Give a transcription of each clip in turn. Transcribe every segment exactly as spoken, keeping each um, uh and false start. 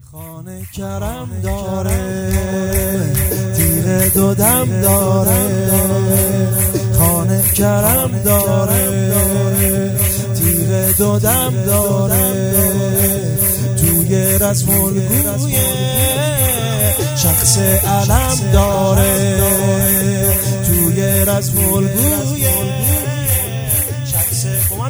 خانه کرم داره، تیغ دو دم داره. خانه کرم داره، تیغ دو دم داره. توی رسم الگوی شخص علم داره. توی رسم الگوی شخص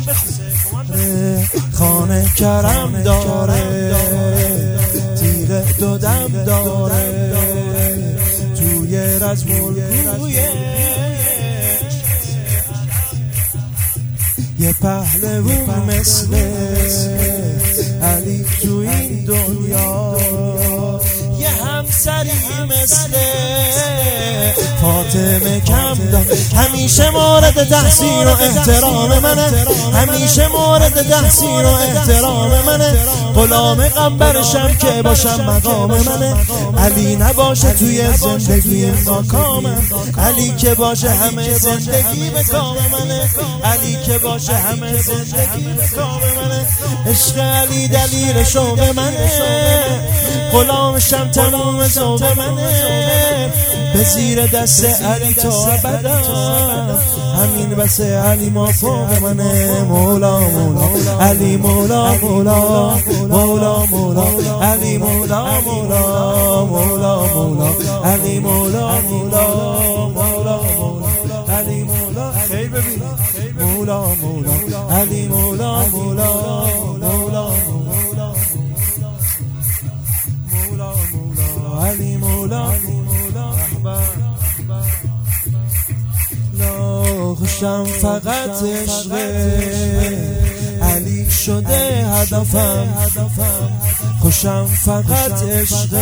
خانه کرم داره، تیغ دو دم داره. توی رسم الگوی یه پهلوون مثل علی تو این دنیا، یه همسری مثل فاطمه کم داد. همیشه مورد تحسین و احترام منه، همیشه مورد تحسین و احترام منه. غلام قنبرشم که باشم مقام منه. علی نباشه توی زندگی ناکامم، علی که باشه همه زندگی به کام منه. علی که باشه همه زندگی به کام منه. عشق علی دلیل شوق منه، غلامشم تمام ذوق منه. به زیر دست علی تا ابدا، همین بس علی ما فوق منه. مولا مولا علی مولا مولا مولا مولا علی مولا مولا مولا مولا علی مولا مولا مولا مولا علی مولا. خیلی ببین مولا مولا علی مولا مولا مولا مولا مولا علی مولا مولا. لا خوشم فقط عشق علی شده هدفم، خوشم فقط عشق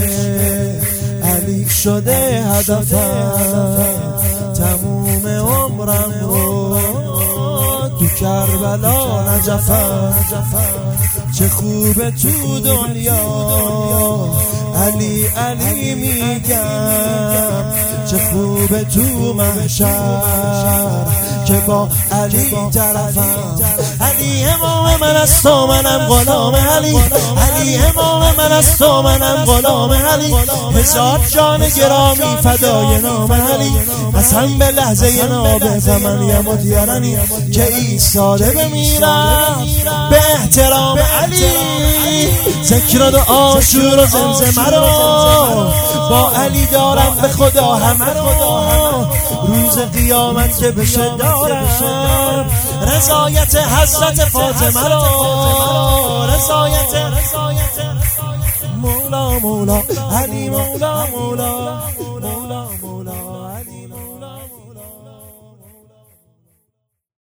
علی شده هدفم. تموم عمرم رو تو کربلا نجفم. چه خوبه تو دنیا علی علی میگم، چه خوبه تو محشر که با علی طرفم. علی امام من است و منم غلام علی، علی امام من است و منم غلام علی. هزار جان گرامی فدای نام علی، قسم به لحظه نابه فمن یمت یرنی که ایستاده بمیرم به احترام علی. ذکر و دعا شور و زمزمه رو با علی دارم به خدا همه رو. روز قیامت که بشه دارم رضایت حضرت فاطمه رو. رضایت مولا مولا علی مولا مولا.